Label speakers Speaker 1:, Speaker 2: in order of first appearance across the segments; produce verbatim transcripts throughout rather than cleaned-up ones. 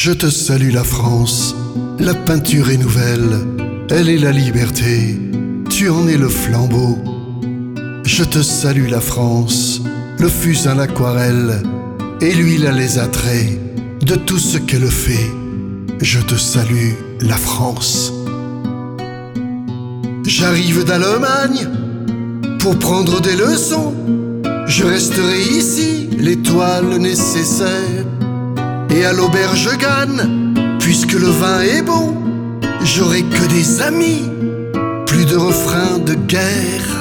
Speaker 1: Je te salue la France, la peinture est nouvelle, elle est la liberté, tu en es le flambeau. Je te salue la France, le fusain, l'aquarelle, et l'huile a les attraits de tout ce qu'elle fait. Je te salue la France. J'arrive d'Allemagne pour prendre des leçons, je resterai ici, l'étoile nécessaire. Et à l'auberge gagne, puisque le vin est bon, j'aurai que des amis, plus de refrains de guerre.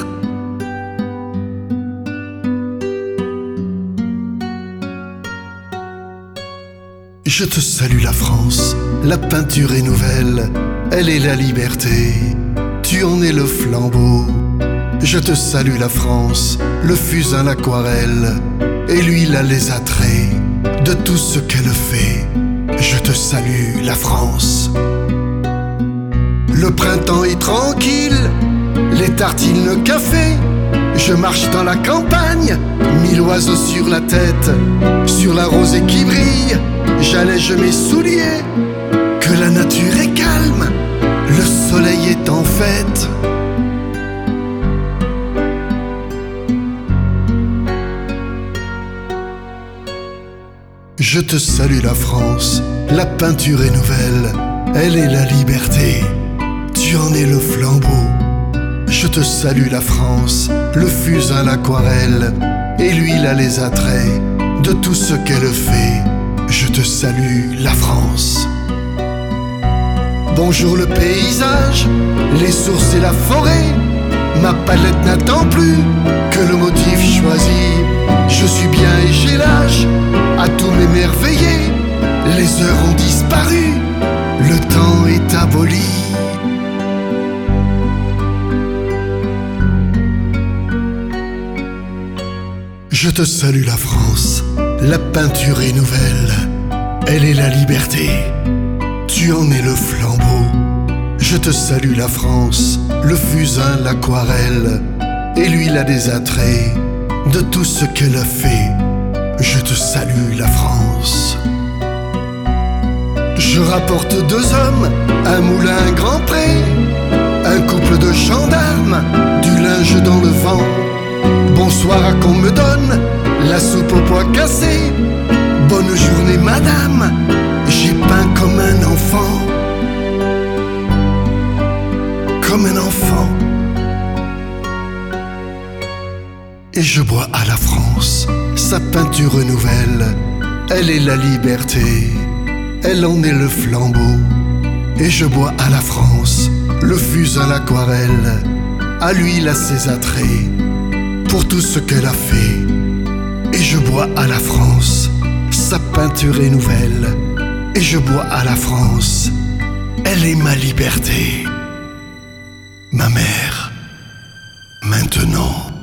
Speaker 1: Je te salue la France, la peinture est nouvelle, elle est la liberté, tu en es le flambeau. Je te salue la France, le fusain, l'aquarelle, et l'huile a les attraits de tout ce qu'elle fait. Je te salue la France. Le printemps est tranquille, les tartines, le café, je marche dans la campagne, mille oiseaux sur la tête, sur la rosée qui brille, j'allège mes souliers, que la nature est calme, le soleil est en fête. Je te salue la France, la peinture est nouvelle, elle est la liberté, tu en es le flambeau. Je te salue la France, le fusain, l'aquarelle, et l'huile a les attraits de tout ce qu'elle fait. Je te salue la France. Bonjour le paysage, les sources et la forêt, ma palette n'attend plus que le motif choisi. Je suis bien et j'ai l'âge à tout m'émerveiller. Les heures ont disparu, le temps est aboli. Je te salue la France, la peinture est nouvelle, elle est la liberté, tu en es le flambeau. Je te salue la France, le fusain, l'aquarelle, et l'huile a des attraits de tout ce qu'elle a fait. Je te salue la France. Je rapporte deux hommes, un moulin, un grand pré, un couple de gendarmes, du linge dans le vent. Bonsoir à qu'on me donne la soupe au pois cassé. Bonne journée madame, j'ai peint comme un enfant. Comme un enfant. Et je bois à la France, sa peinture nouvelle, elle est la liberté, elle en est le flambeau. Et je bois à la France, le fusain, l'aquarelle, à l'huile a ses attraits, pour tout ce qu'elle a fait. Et je bois à la France, sa peinture est nouvelle, et je bois à la France, elle est ma liberté. Ma mère, maintenant.